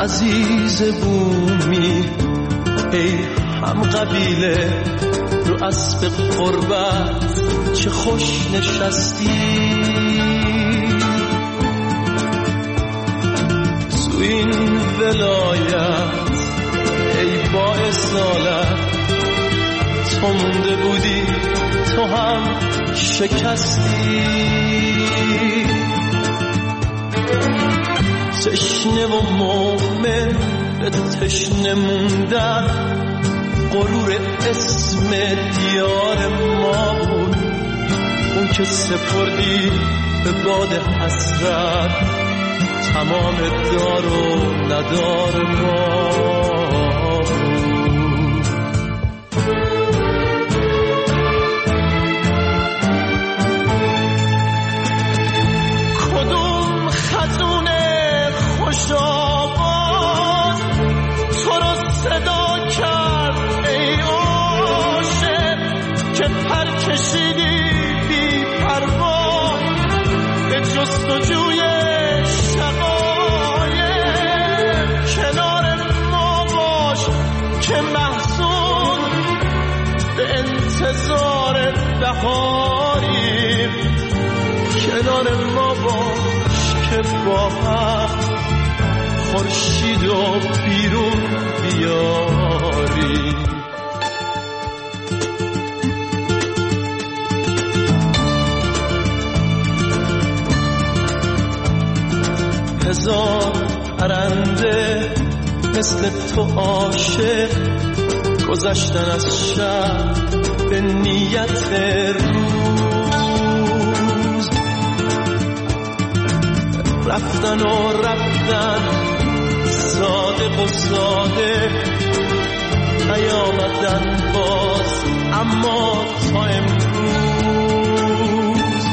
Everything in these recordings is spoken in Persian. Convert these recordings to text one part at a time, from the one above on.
عزیز بومی ای هم قبیله رو اسب قربت چه خوش نشستی تو این ولایت ای با اصالت تو مونده بودی تو هم شکستی تشنه و مؤمن به تشنه موندن غرور اسم دیار ما بود اون که سپردی به باد حسرت تمام دار و ندار ما بود کدوم خزون خوش آواز تو رو صدا کرد ای عاشق که پر کشیدی بی پروا به جستجوی شقایق کنار ما باش که محزون به انتظار بهاریم کنار ما باش که با هم خورشید و بیرون بیاری هزار پرنده مثل تو عاشق گذشتن از شب به نیت روز رفتن و رفتن صادق و صادق نیامدن باز اما تا امروز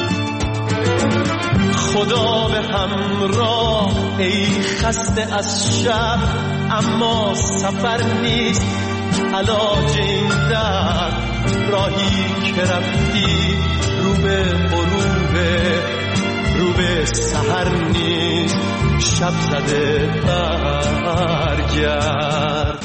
خدا به همراه ای خسته از شب اما سفر نیست علاج این درد راهی که رفتی رو به غروبه رو به سحر نیست شب زده برگرد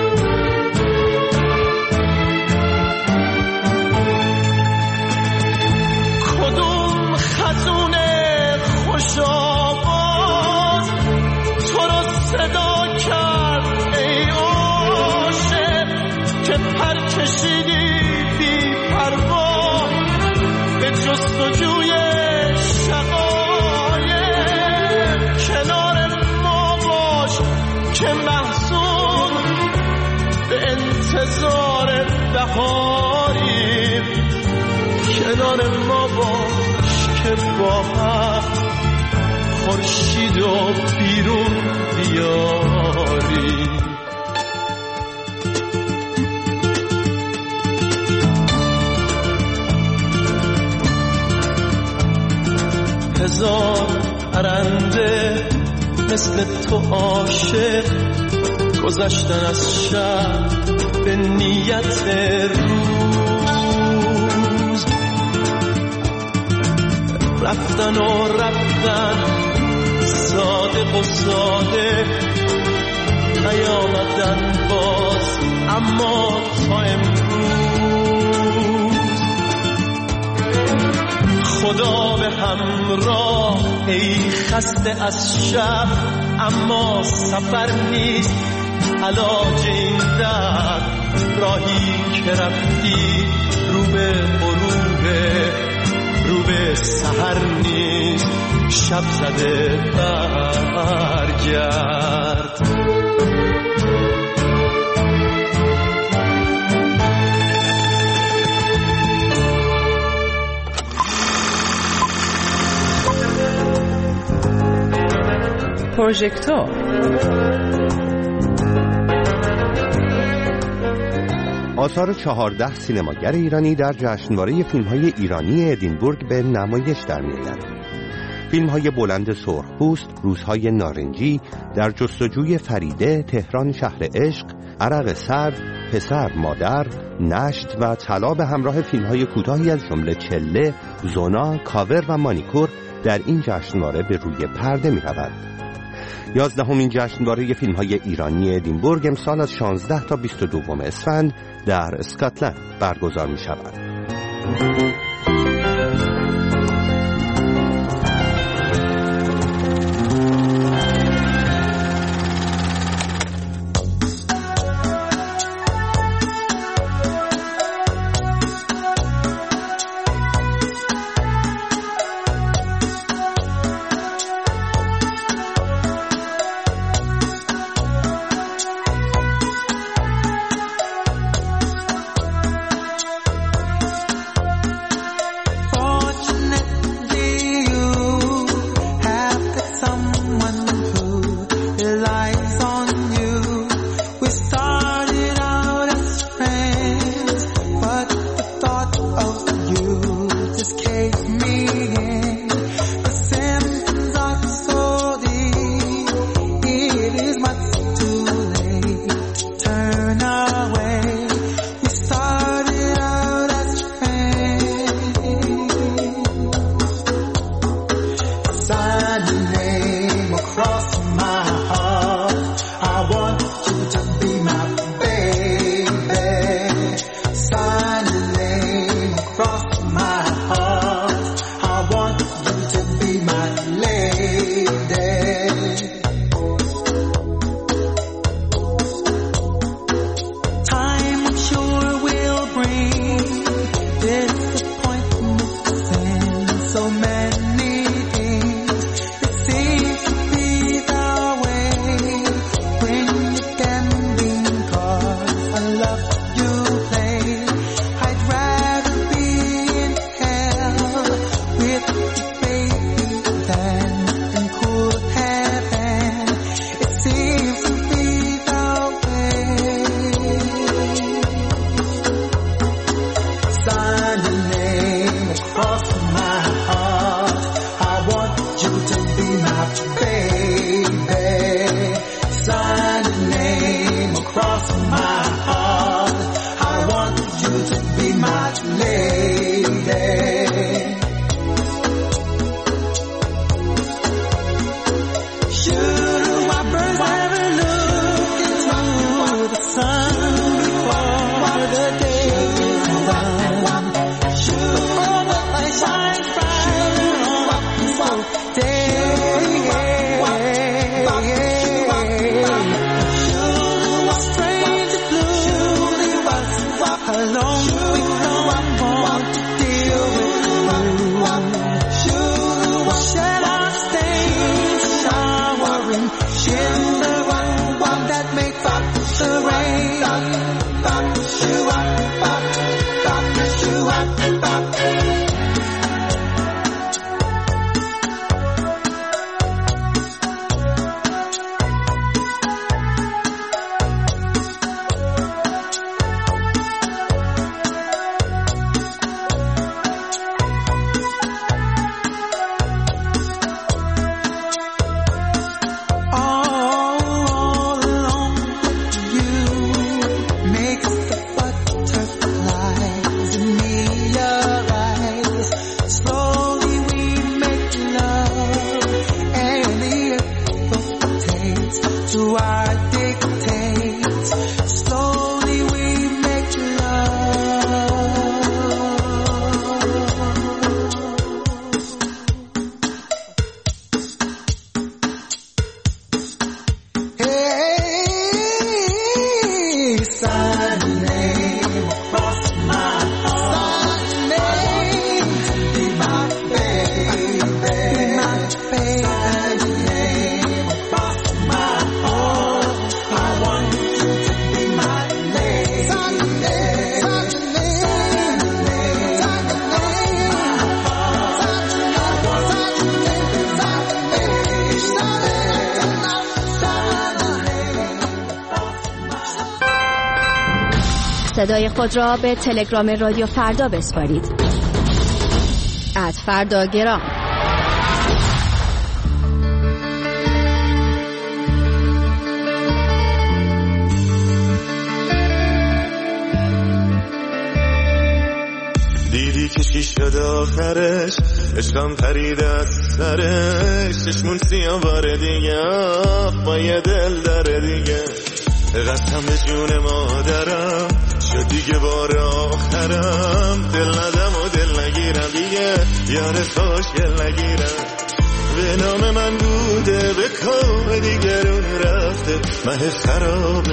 کدوم خزون خوش آواز تو رو صدا کرد ای عاشق که پر کشیدی بی پروا به جستجوی که محزون به انتظار بهاریم کنار ما باش که با هم خورشید و بیرون بیاریم هزار پرنده مثل تو عاشق گذشتن از شب به نیت روز رفتن و رفتن صادق و صادق نیامدن باز اما تا امروز خدا به همراه ای خسته از شب اما سفر نیست علاج این درد راهی که رفتی رو به غروبه رو به سحر نیست شب زده برگرد پروژکتور آثار 14 سینماگر ایرانی در جشنواره فیلم‌های ایرانی ادینبورگ به نمایش در می‌آیند. فیلم‌های بلند سرخپوست، روزهای نارنجی، در جستجوی فریده، تهران شهر عشق، عرق سرد، پسر مادر، نشت و طلا به همراه فیلم‌های کوتاهی از جمله چله، زونا، کاور و مانیکور در این جشنواره به روی پرده می‌رود. 11مین جشنواره فیلم‌های ایرانی ادینبورگ امسال از 16 تا 22 اسفند در اسکاتلند برگزار می‌شود. صدای خود را به تلگرام رادیو فردا بسپارید. @فرداگرام. دیدی که چی شد آخرش، عشقم پرید از بهتره چشمون سیاه باره دیگه با یه دل داره دیگه قسم به جون مادرم شد دیگه بار آخرم دل ندم و دل نگیرم دیگه یار خوشگل نگیرم به نام من بوده به کام دیگرون رفته مه خراب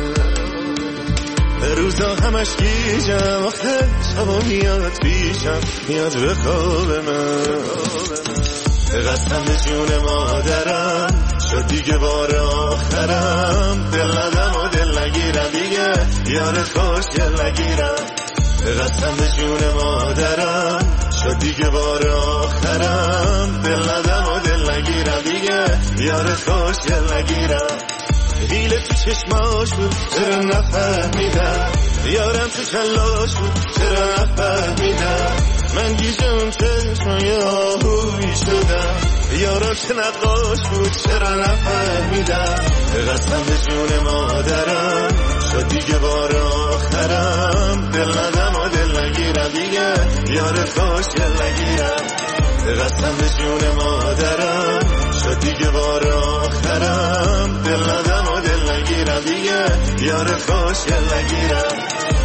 من روزا همش گیجم آخه شبا میاد پیشم میاد به خواب من قسم به جون مادرم شد دیگه بار آخرم دل ندم و دل نگیرم دیگه یار خوشگل نگیرم قسم به جون مادرم شد دیگه بار آخرم دل ندم و دل نگیرم دیگه یار خوشگل نگیرم حیله تو چشماش بود چرا نفهمیدم یارم تو کلاش بود چرا نفهمیدم من گیجم چشمای آهویی شدم یارم چه نقاش بود چرا نفهمیدم قسم به جون مادرم شد دیگه بار آخرم دل ندم و دل نگیرم دیگه یار خوشگل نگیرم قسم به جون مادرم شد دیگه بار آخرم دل ندم و دل نگیرم دیگه یار خوشگل نگیرم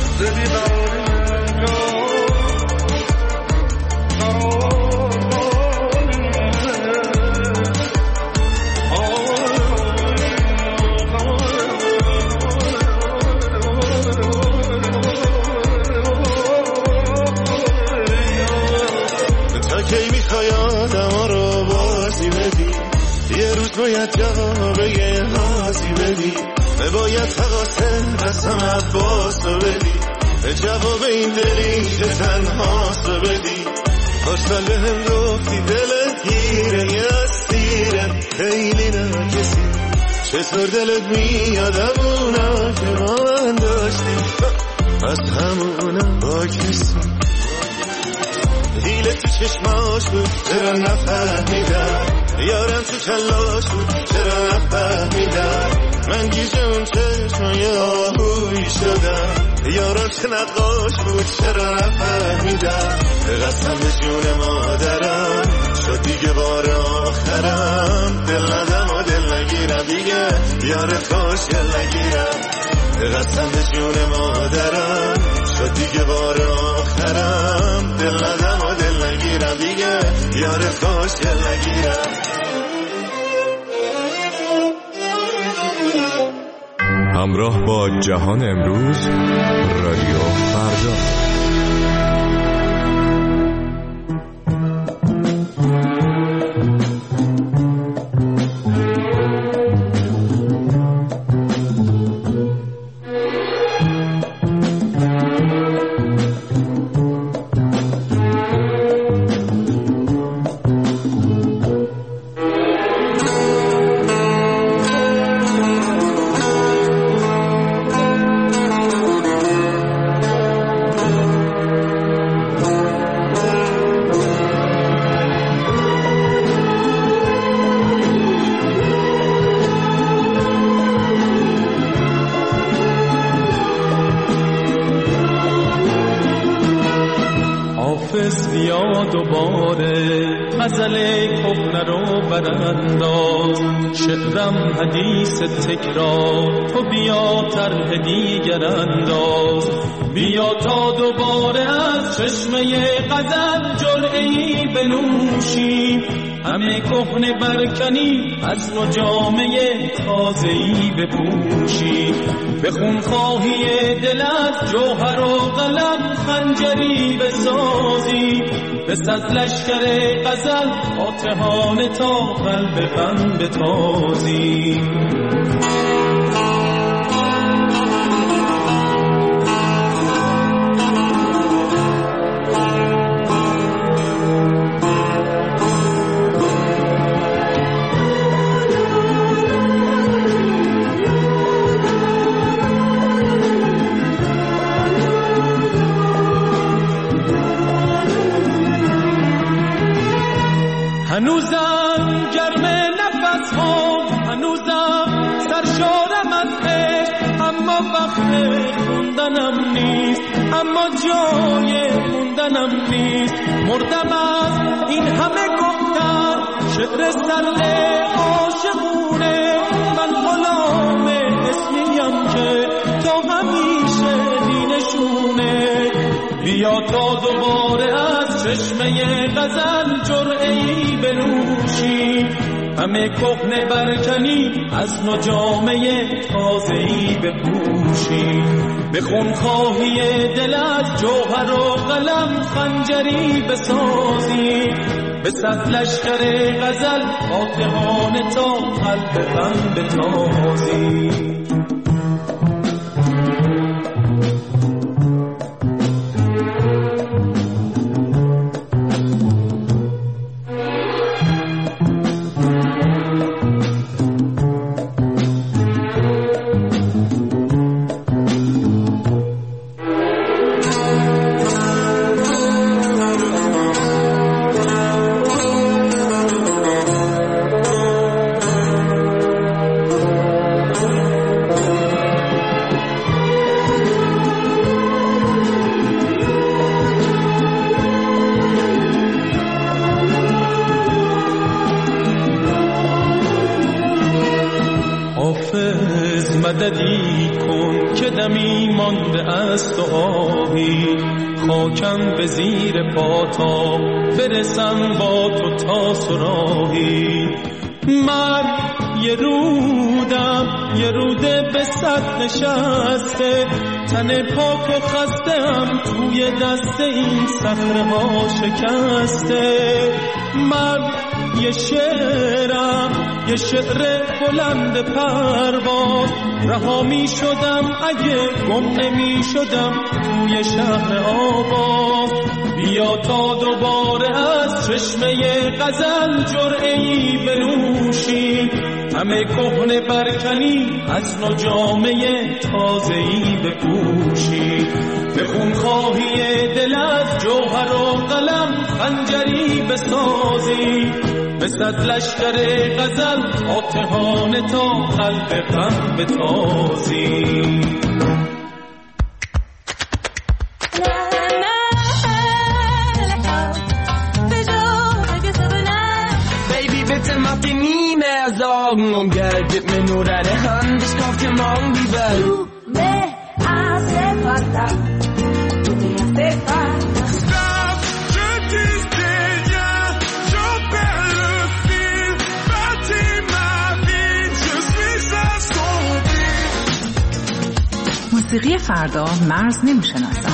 کی میخوای آدم رو بازی بدی یه روز باید جواب یه نازی بدی باید تقاسم قسم عباس رو بدی جواب این دلی که تنهاست رو بدی پاشتن به هم گفتی دلت گیره یه اسیرم خیلی نکسی چطور دلت میادم اونا که ما من داشتیم از همونا با کسی حیله تو چشماش بود چرا نفهمیدم یارم تو کلاش بود چرا نفهمیدم من گیجم چشمای آهویی شدم یارم چه نقاش بود چرا نفهمیدم قسم به جون مادرم شد دیگه بار آخرم دل ندم و دل نگیرم دیگه یار خوشگل نگیرم قسم به جون مادرم شد دیگه بار آخرم دل ندم و دل نگیرم دیگه یار خوشگل نگیرم همراه با جهان امروز رادیو فردا. حدیث تکرار تو بیا طرح دیگر انداز بیا تا دوباره از چشمه غزل جرعه‌ای بنوشی همه کهنه برکنی از نو جامه تازه‌ای بپوشی به خونخواهی دلت جوهر و قلم خنجری بسازی بس از لشکر غزل فاتحانه تا قلب غم بتازی هنوزم گرم نفس ها هنوزم سرشارم از عشق اما وقت موندنم نیست اما جای موندنم نیست مردم از این همه گفتن شعر سرد عاشقونه، من غلام اسمیم که تا همیشه دینشونه. بیا تا دوباره از چشمه غزل جرعه‌ای بنوشی، همه کهنه برکنی از نو جامه تازه‌ای بپوشی. به خونخواهی دل از جوهر و قلم خنجری بسازی، به صد لشکر غزل فاتحانه تا قلب غم بتازی. مددی کن که دمی مانده است و آهی، خاکم به زیر پاتا برسم با تو تا سراهی. من یه روده به صد نشسته، تن پاک و خسته هم توی دست این صخره ها شکسته. من یه شعر بلند پرواز، رها می شدم اگه گم نمی شدم توی شهر آواز. بیا تا دوباره از چشمه غزل جرعه‌ای بنوشی، همه کهنه برکنی از نو جامه تازه‌ای بپوشی. به خونخواهی دل از جوهر و قلم خنجری بسازی، به صد لشکر غزل فاتحانه تا قلب غم بتازی. Om geldet mir nur deine Hand, ich kauf dir morgen die Welt. Du me hace falta, tu me hace falta. Stop, je disais rien, j'en perds le fil. Bâtis ma vie, je suis assombri. موسیقی فردا مرز نمیشناسم.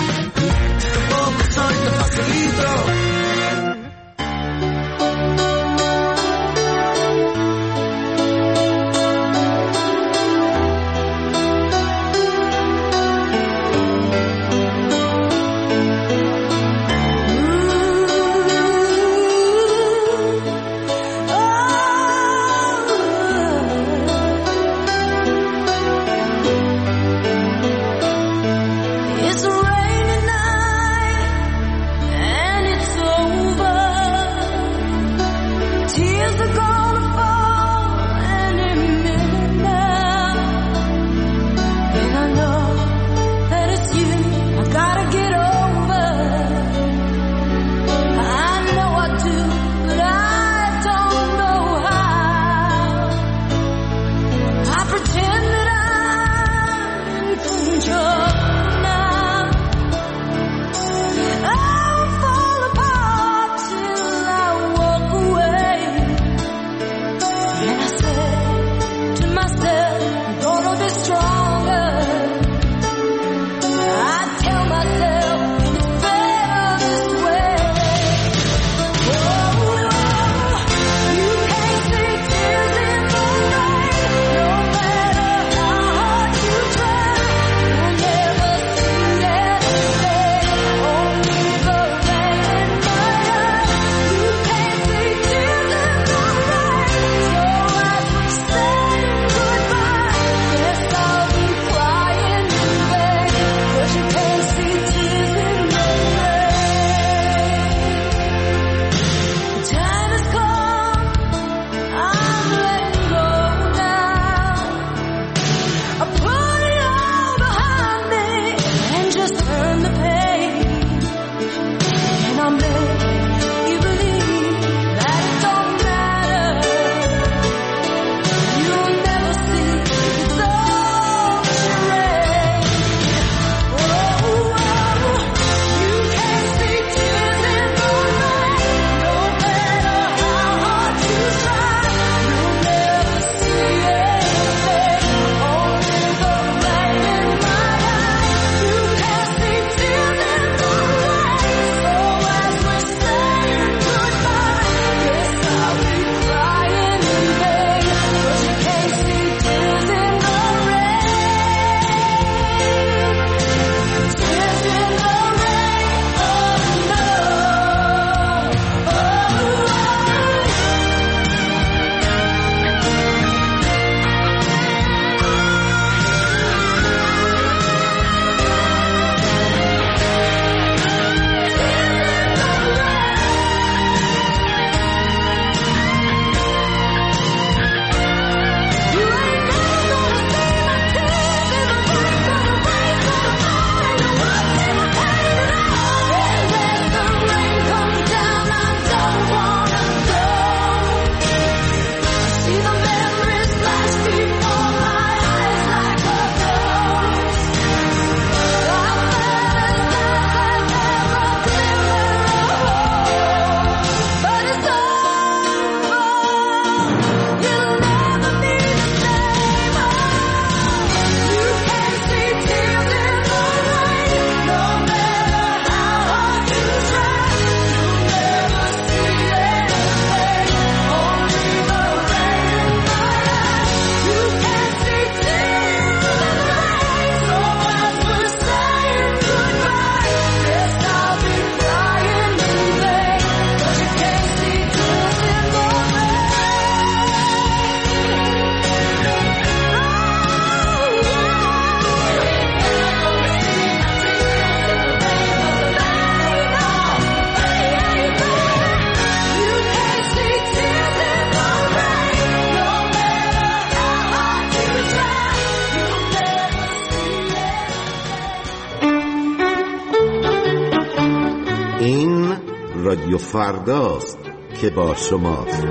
رادیو فرداست که با شماست.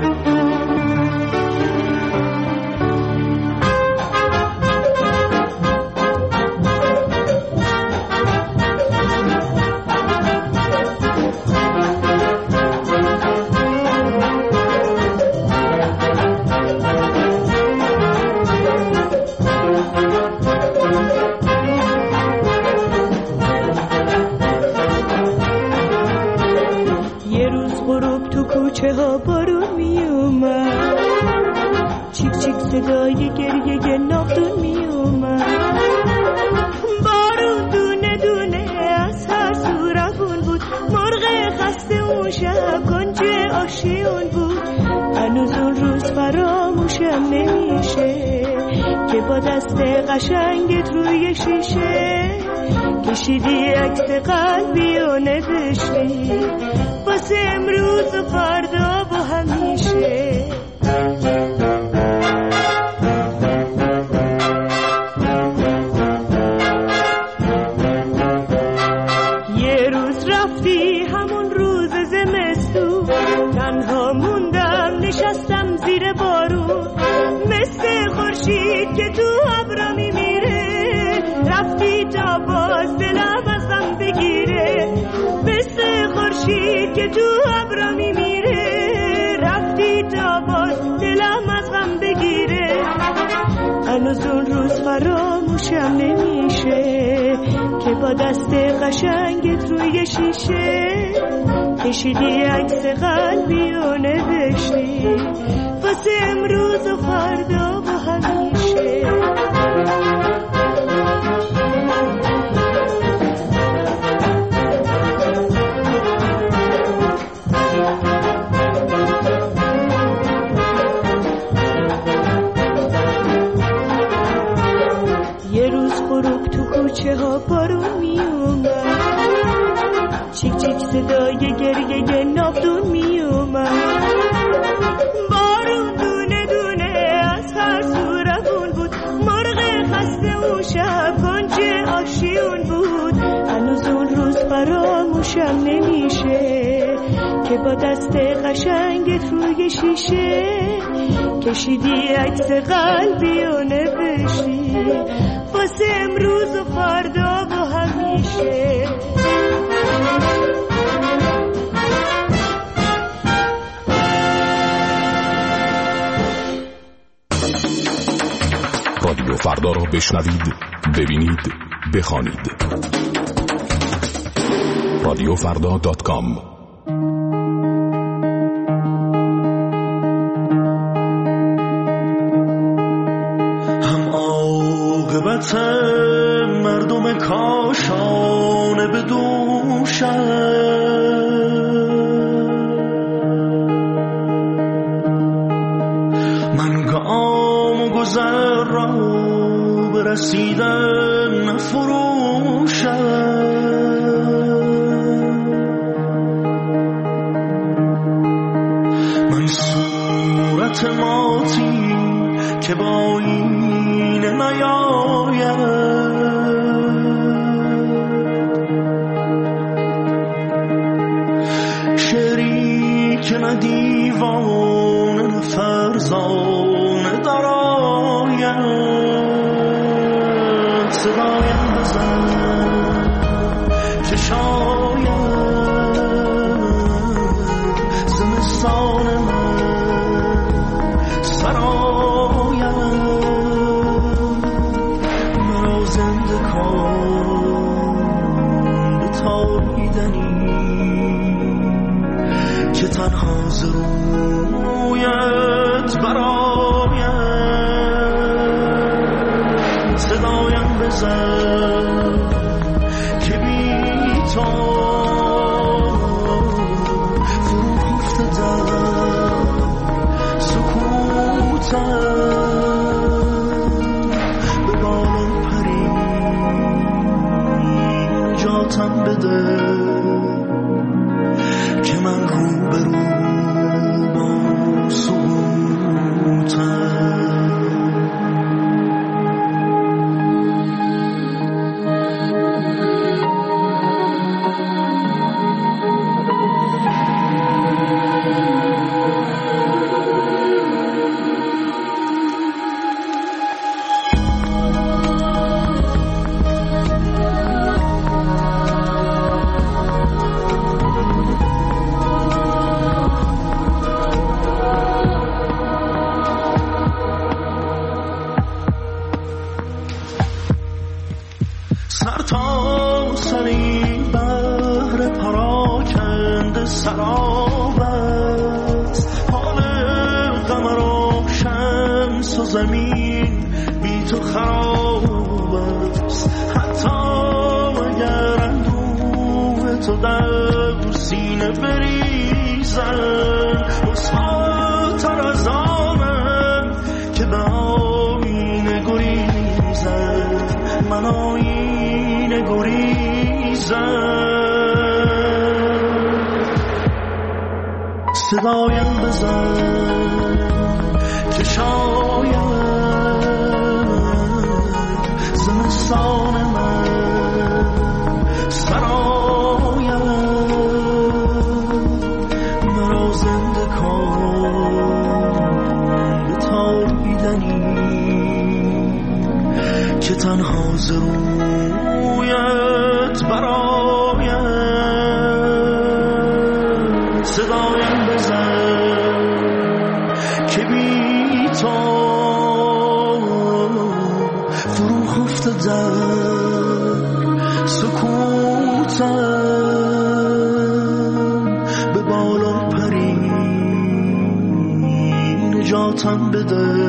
کوچه ها بارون می اومد، چیک چیک صدای گریه ناودون می اومد. بارون دونه دونه از هر سو روون بود، مرغ خسته اون شب کنج آشیون بود. هنوز اون روز فراموشم نمیشه که با دست قشنگت روی شیشه کشیدی عکس قلبی و نوشتی واسه امروز و فردا و همیشه. یه روز رفتی همون روز زمستون، تنها موندم نشستم زیر بارون، مثل خورشید که تو ابرا میمیره، رفتی تا باز دلم ازم بگیره. مثل خورشید که تو ابرا میمیره، رفتی تا باز دلم از غم بگیره. هنوز اون روز فراموشم نمیشه که با دست قشنگت روی شیشه کشیدی عکس قلبی و نوشتی واسه امروز و فردا و همیشه. کوچه ها بارون می اومد، چیک چیک صدای گریه ناودون می اومد. بارون دونه دونه از هر سو روون بود، مرغ خسته اون شب کنج آشیون بود. هنوز اون روز فراموشم نمیشه که با دست قشنگت روی شیشه کشیدی عکس قلبی و نوشتی واسه امروز و فردا و همیشه. رادیو فردا را بشنوید، ببینید، بخوانید. رادیوفردا.com. مردم کاشانه به دوشم، من گام و گذر را برسیدن نفروشم. من صورت ماتی که با این نیاید، که نه دیوانه نه فرزانه دراید، صدایم بزن که شاید زمستان من سراید. مرا زنده کن به تابیدنی که تنها ز رویت براید. صدایم بزن که بی تو فرو افتادم سکوتم، به بالم پری نجاتم بده که من رو به رو با سکوتم. سراب است، حال قمر و شمس و زمین بی تو خراب است. حتی اگر اندوه تو در سینه بریزن، رسواتر از آنم که به آینه گریزن، من آینه گریزن. صدایم بزن که شاید زمستان من سرایم، مرا زنده کن به تابیدنی که تنها ز رویت برایم. صدایم بزن که بی تو فرو خفته در سکوتم، به بالا پری نجاتم بده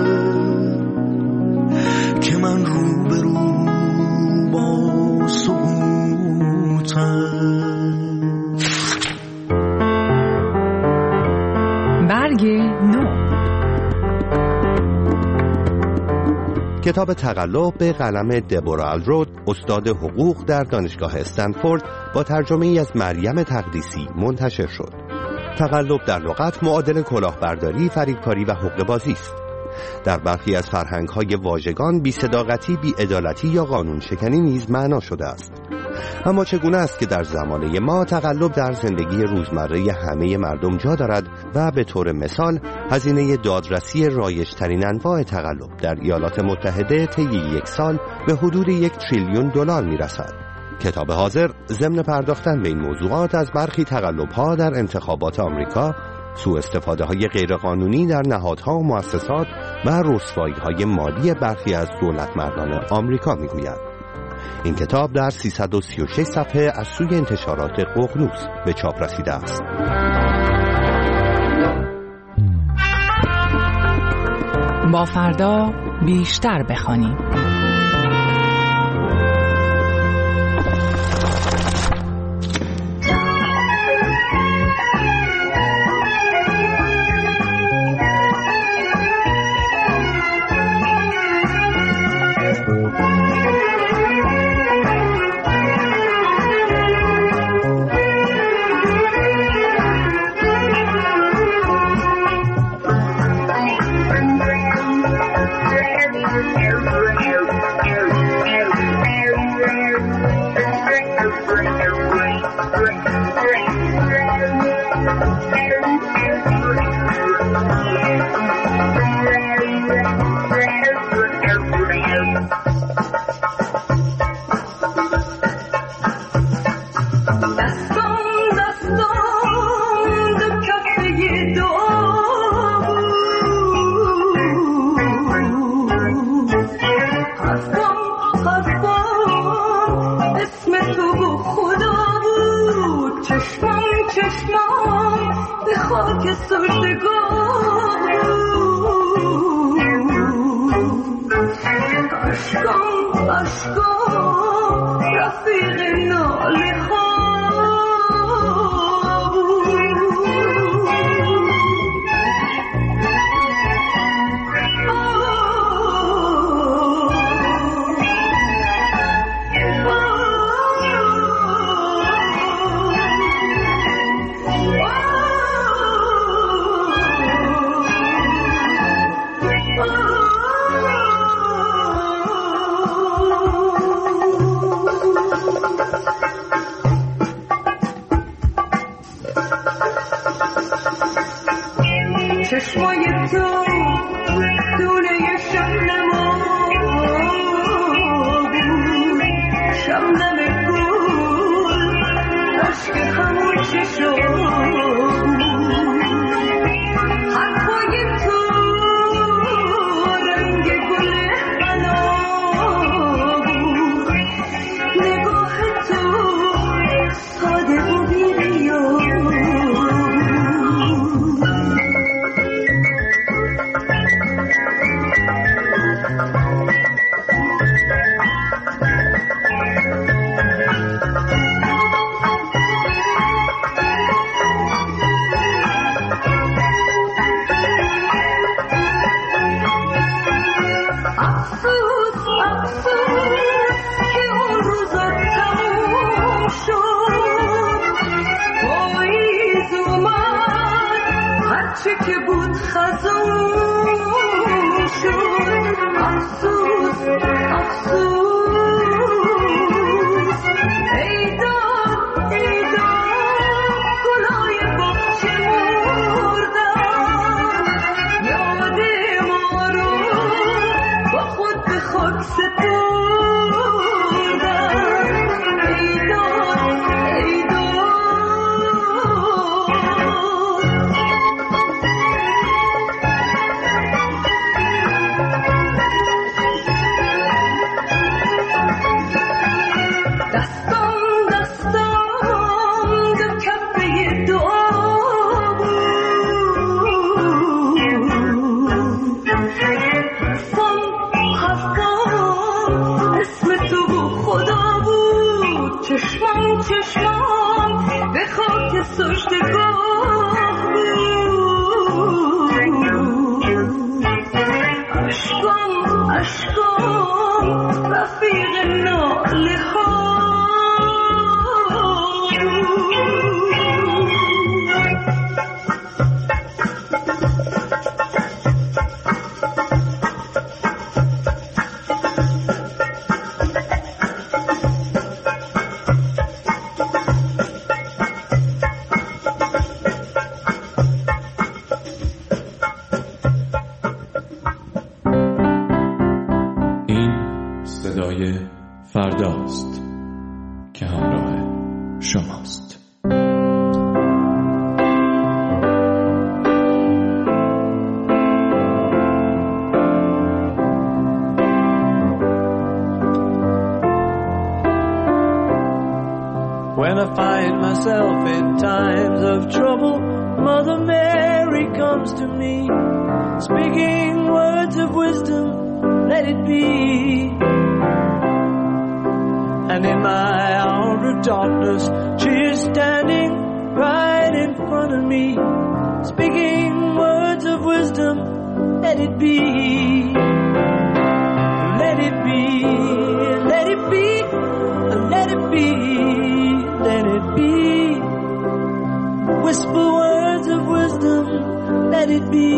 که من رو به رو با سکوتم. برگ نو. کتاب تقلب به قلم دبورا الرود، استاد حقوق در دانشگاه استنفورد، با ترجمه ای از مریم تقدیسی منتشر شد. تقلب در لغت معادل کلاهبرداری، فریبکاری و حقه‌بازی است. در برخی از فرهنگ‌های واژگان بی‌صداقتی، بی‌عدالتی یا قانون شکنی نیز معنا شده است. اما چگونه است که در زمانه ما تقلب در زندگی روزمره همه مردم جا دارد و به طور مثال هزینه دادرسی رایج‌ترین انواع تقلب در ایالات متحده طی یک سال به حدود $1 تریلیون می‌رسد. کتاب حاضر ضمن پرداختن به این موضوعات از برخی تقلب‌ها در انتخابات آمریکا، سوء استفاده‌های غیرقانونی در نهادها و مؤسسات و رسوایی‌های مالی برخی از دولتمردان آمریکا می‌گوید. این کتاب در 336 صفحه از سوی انتشارات ققنوس به چاپ رسیده است. با فردا بیشتر بخوانیم. افسوس افسوس که اون روزا تموم شد پاییز اومد هرچه که بود خزون شد افسوس افسوس چشمام به خاک سجدگاه بود عشقم عشقم رفیق ناله ها فرداست که همراه شماست. When I find myself in times of trouble, Mother Mary comes to me, speaking words of wisdom, let it be. And in my hour of darkness, she is standing right in front of me, speaking words of wisdom, let it be. Let it be, let it be, let it be, let it be. Whisper words of wisdom, let it be.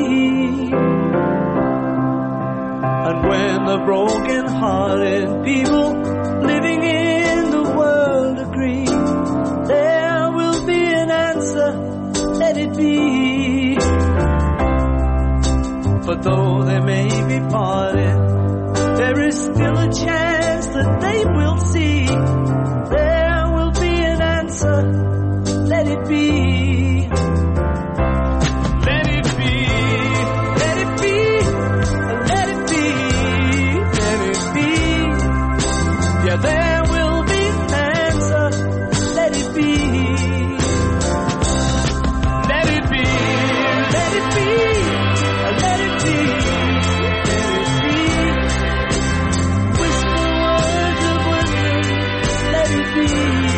And when the broken-hearted people living in the world agree, there will be an answer, let it be. For though they may be parted, there is still a chance that they will see. There will be an answer, let it be. Let it be, let it be, let it be, let it be. Yeah, there will be an answer, let it be. Let it be, let it be, let it be, let it be. Whisper words of wisdom, let it be.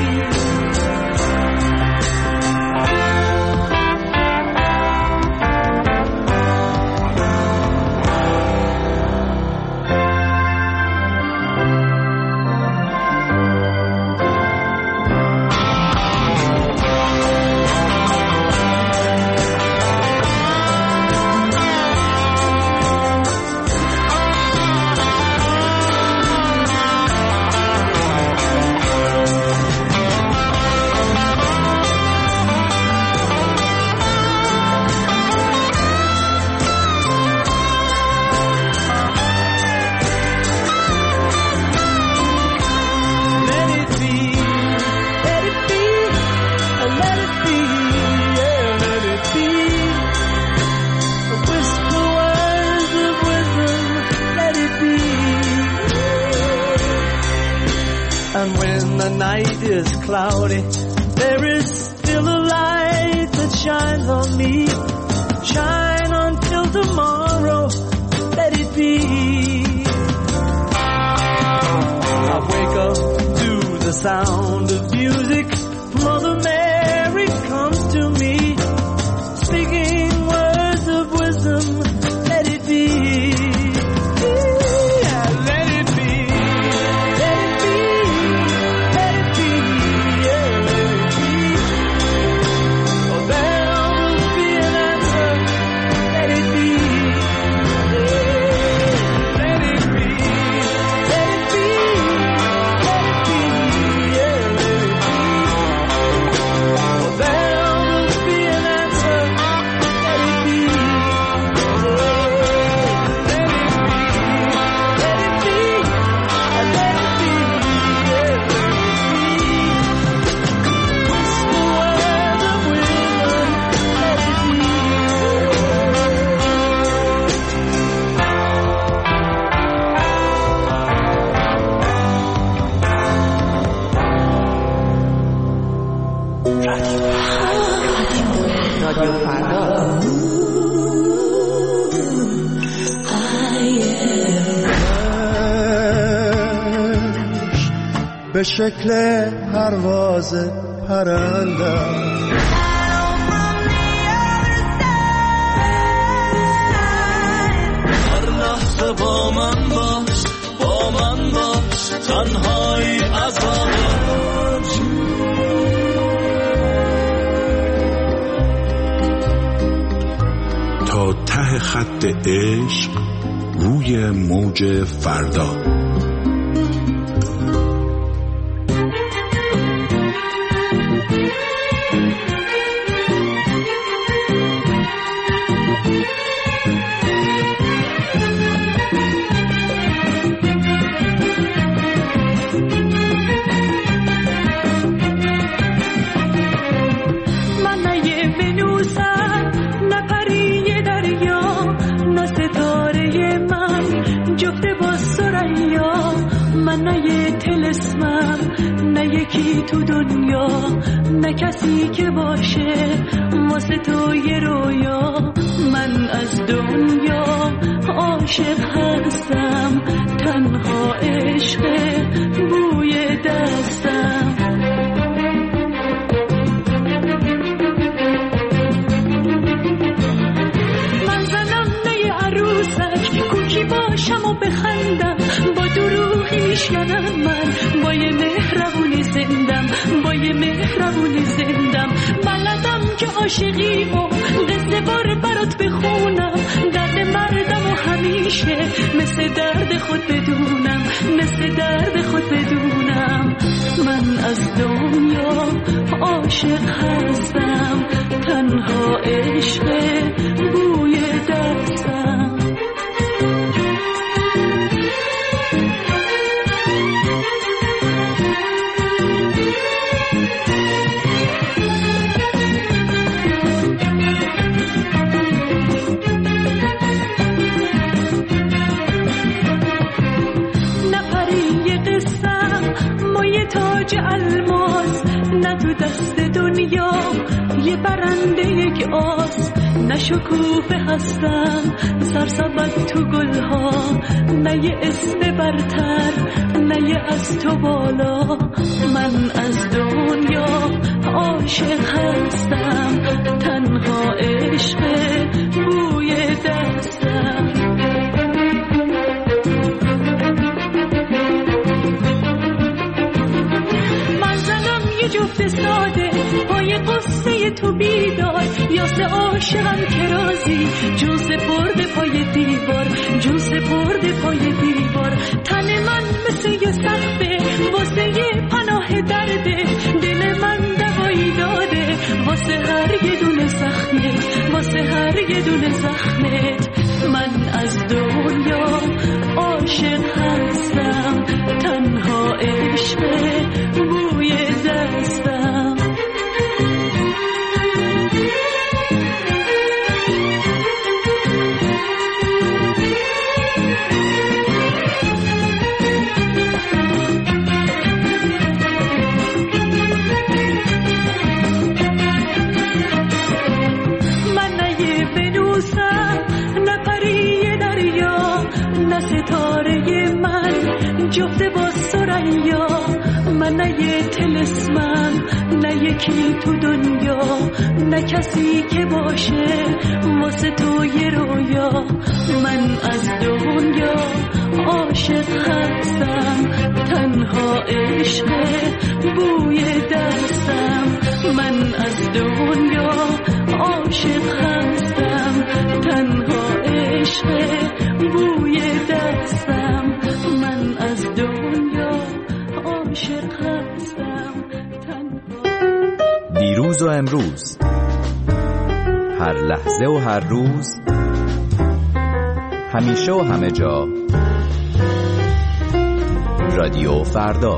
And when the night is cloudy, there is still a light that shines on me. Shine until tomorrow, let it be. I wake up to the sound of music. Mother Mary comes to me, speaking words of wisdom, let it be. Yeah, به شکل پرواز پرندم. هر لحظه با من باش، با من باش، تنهایی عذاب. تا ته خط عشق روی موج فردا. تو دنیا نه کسی که باشه واسه تو یه رویا. من از دنیا عاشق هستم، تنها عشق بوی دستم. من زنم نه عروسک، کوکی باشم و بخندم، با دروغی میشکنم من، با یه مهربونی زندم، با یه مهربونی زندم. بلدم که عاشقی و قصه بار برات بخونم، درد مردم و همیشه مثل درد خود بدونم، مثل درد خود بدونم. من از دنیا عاشق هستم، تنها عشق بوی دستم. تاج الماس نه تو دست دنیا یه برنده یک آس، نه شکوفه هستم سرسبد تو گلها، نه یه اسم برتر نه یه از تو بالا. من از دنیا عاشق هستم، تنها عشق بوی دستم. جفت ساده پای قصه تو بیدار، یاسه عاشقم که رازی جون سپرده پای دیوار، جون سپرده پای دیوار. تن من مثل یه سقفه واسه یه پناه درده، دل من دوایی داده واسه هر یه دونه زخمت، واسه هر یه دونه زخمت. من از دنیا عاشق هستم، تنها عشق بوی دستم. من نه یه ونوسم، نه پری دریا، نه ستاره من جفت با سریا. من نه یه طلسمم، نه یکی تو دنیا، نه کسی که باشه واسه تو یه رویا. من از دنیا عاشق هستم، تنها عشق بوی دستم. من از دنیا عاشق هستم، تنها عشق بوی دستم. من از دنیا عاشق هستم، تنها. دیروز و امروز، هر لحظه و هر روز، همیشه و همه جا. رادیو فردا.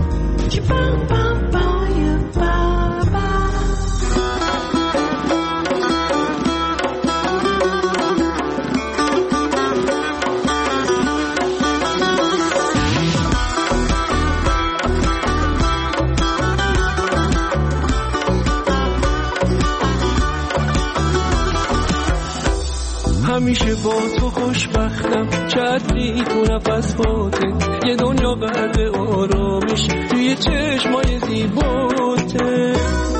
همیشه با تو خوشبختم، چتری تو نفس فاته، یه دنیا غرق آرامش، توی توی چشمای زیباته،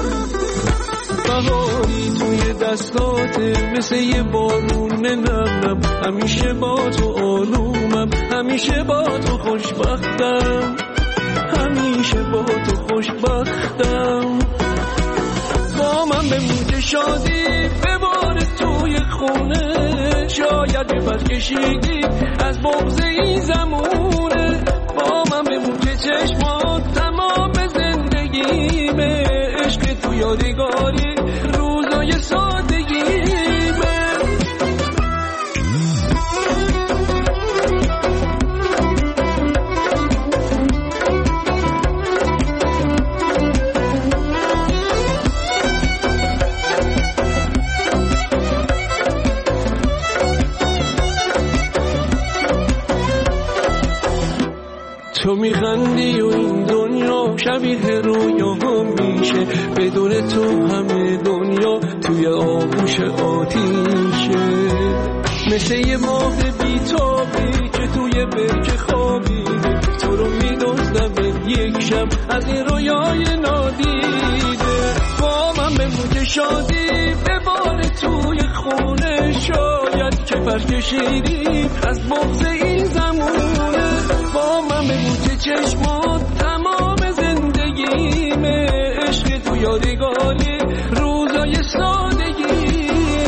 بهاری توی دستاته، مثل یه بارون نم، همیشه با تو آرومم، همیشه با تو خوشبختم، همیشه با تو خوشبختم. با من بمون که شادی بباره توی خونه، شاید ببر کشیدی از بغض این زمونه. با من بمون که چشمات تمام زندگیمه، عشق تو یادگاری روزای سادگیمه. تو میخندی و این دنیا شبیه رویا میشه، بدون تو همه دنیا توی آغوش آتیشه. مثل یه ماه بیتابی که توی برکه خوابیده، تو رو میدوزدم یک شب از این رویای نادیده. با من بمون که شادی بباره توی خونه، شاید که پرکشیدی از بغض این زمونه. با من بگو که چشمات تمام زندگیمه، عشق تو یادگاری روزای سادگیمه.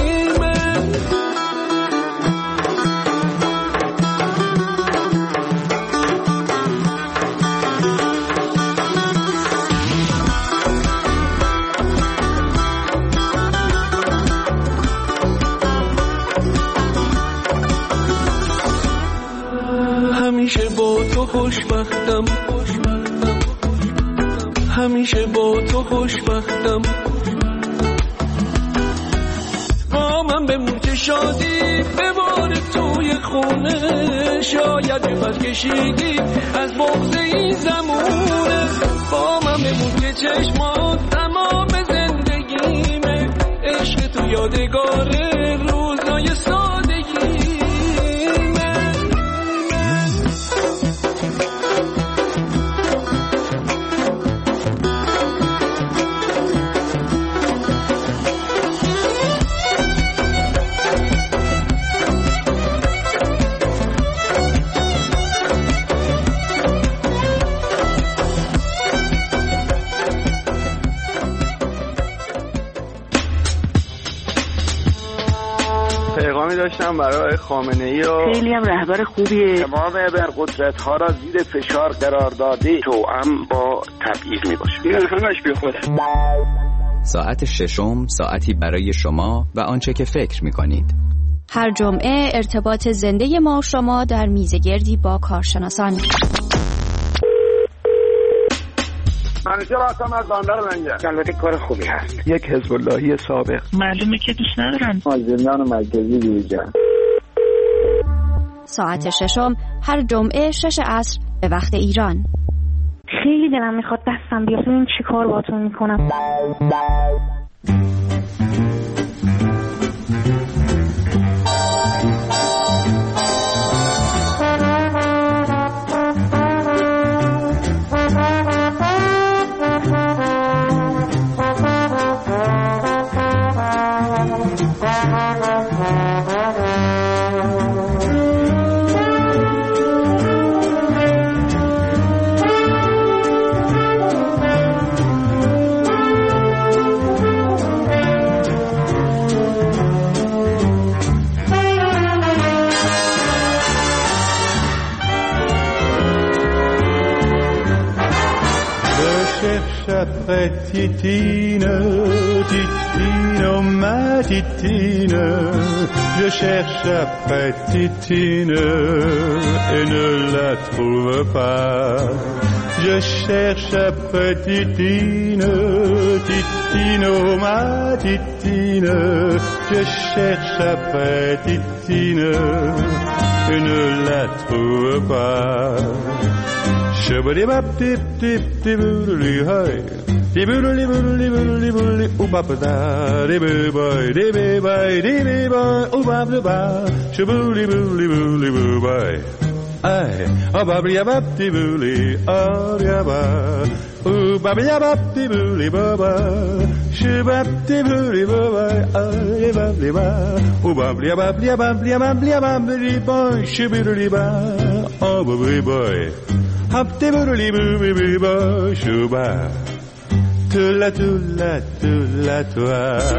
همیشه با تو خوشبختم، همیشه با تو خوشبختم. با من بمون که شادی بباره توی خونه، شاید بپر کشیدی از بغض این زمونه. با من بمون که چشمات تمام زندگیمه، عشق تو یادگار روزای سادگیمه. پیغامی داشتم برای خامنه‌ای و خیلی هم رهبر خوبیه. تمام ابرقدرت‌ها را زیر فشار قرار داده، توأم با تبعیض میباشه. این همش بی خوده. ساعت ششم، ساعتی برای شما و آنچه که فکر می‌کنید. هر جمعه ارتباط زنده ما و شما در میزگردی با کارشناسان. منیجر هستم از بندر منگه. البته کار خوبی هست. یک حزب اللهی سابق. معلومه که دوست ندارن. زندان مرکزی دیجا. ساعت ششم هر جمعه 6 عصر به وقت ایران. خیلی دلم میخواد دستم بیاد، این چی کار باتون میکنم. Après Titine, Titine, oh ma Titine, je cherche après Titine et ne la trouve pas. Je cherche après Titine, Titine, oh ma Titine, je cherche après Titine et ne la trouve pas. Shabadi bap dip dip dibuli hay, dibuli buli buli buli ubabda, dibi boy, dibi boy, dibi boy, ubabda, shabuli buli buli buli. ay, oh babli babdi buli, oh yaba, oh babli babdi buli baba, shibabdi buli baba, ay babli ba, oh babli babli babli babli babli ba, shibuli ba, oh babli boy, habdi buli buli ba, shuba, tula tula tula tula.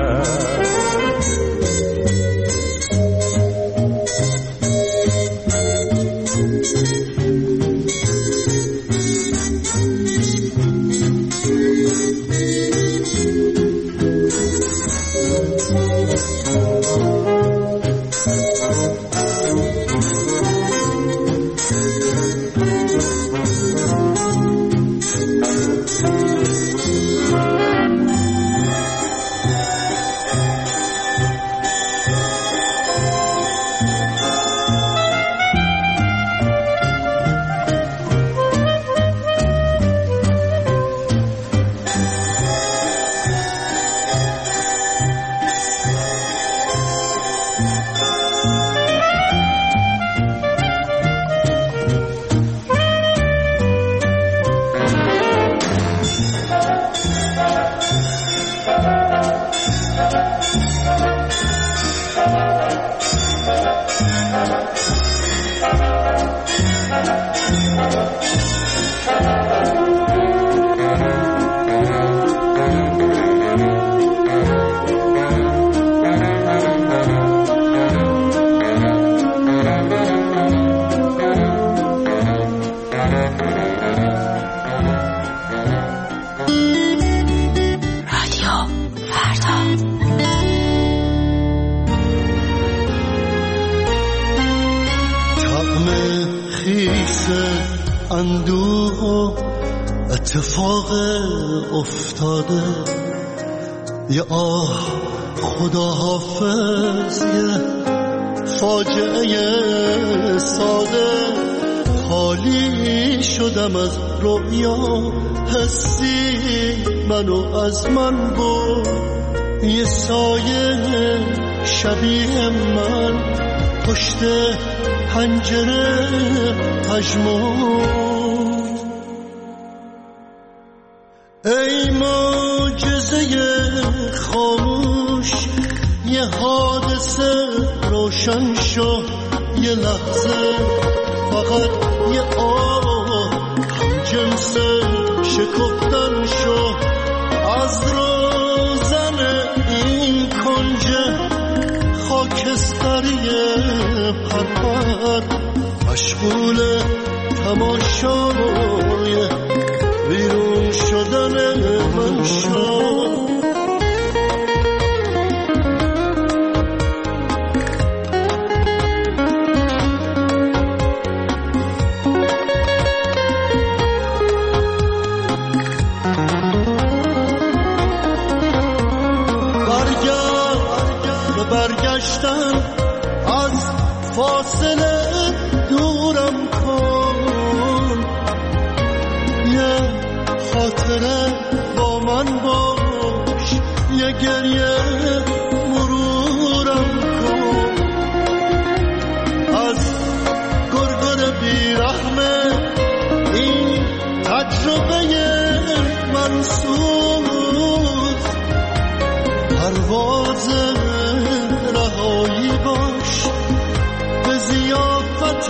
اتفاق افتاده یه آه خدا حافظ یه فاجعه ساده خالی شدم از رویا حسی منو از من برد یه سایه شبیه من پشت پنجره پژمرد ای معجزه خاموش یه حادثه روشن شو یه لحظه فقط یه آه هم جنس شکفتن شو از روزن این کنج خاکستری پرپر مشغول تماشای بیرون شدن من شد برگشتن از فاصله دورم کن یه خاطره با من باش یه گریه مرورم کن از گرگر بیرحمه این تجربه منصور پرواز رهایی باش به ضیافت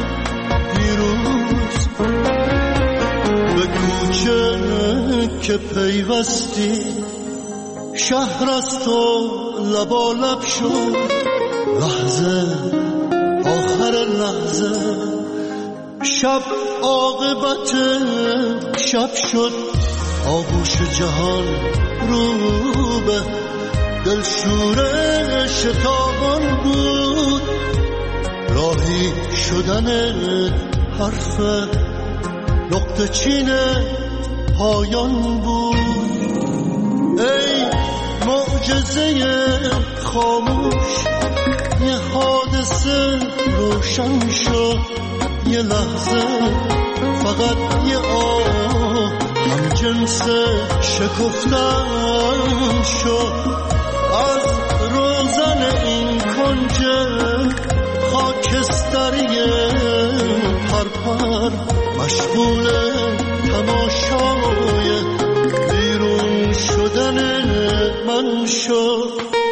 دیروز به کوچه که پیوستی شهر از تو لبالب شد لحظه آخر لحظه شب عاقبت شب شد آغوش جهان رو به دلشوره شتابان بود راهی شدن حرف نقطه چین پایان بود ای معجزه خاموش یه حادثه روشن شد یه لحظه فقط یه آه هم جنس شکفتن شد از روزن این کنج خاکستری مشغول تماشای بیرون شدن من شد.